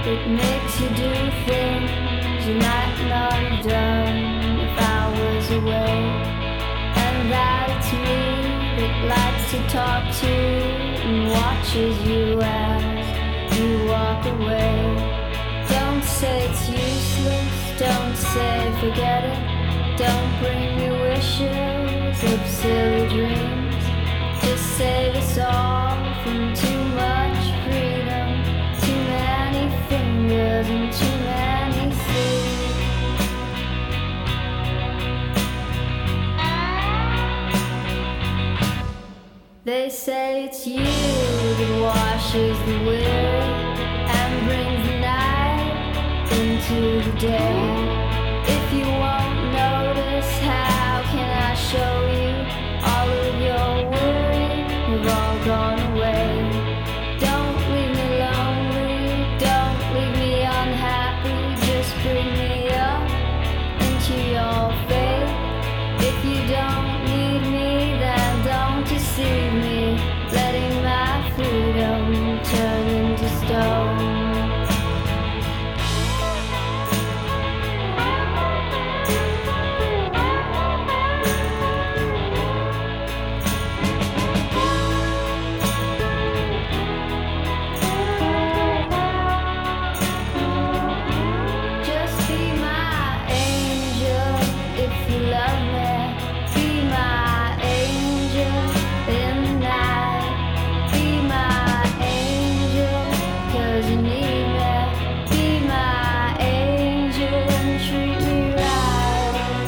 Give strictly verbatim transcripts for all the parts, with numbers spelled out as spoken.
It makes you do things you might not have done if I was away. And that's me that likes to talk to and watches you as you walk away. Don't say it's useless, don't say forget it. Don't bring me wishes of silly dreams. Just save us all from too much freedom, too many fingers and too many sleeves. They say it's you that washes the weary and brings the night into the day. If you won't notice, how can I show you all of your worry have all gone away? Don't leave me lonely, don't leave me unhappy, just bring me up into your faith. If you don't need me, then don't deceive me, letting my freedom turn into stone. Just be my angel if you love me. Be my angel in the night. Be my angel 'cause you need me. Be my angel and treat me right.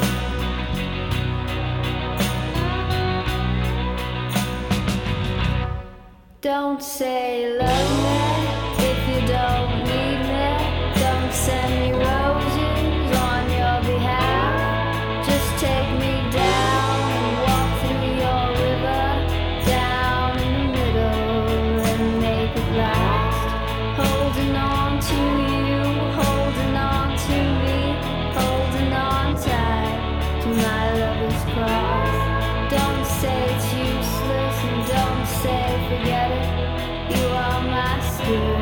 Don't say love me if you don't need me. Don't send me roses on your behalf. Just take me down and walk through your river, down in the middle and make it last. Holding on to you, holding on to me, holding on tight to my lover's cross. Don't say it's useless and don't say forget it. You are my spirit.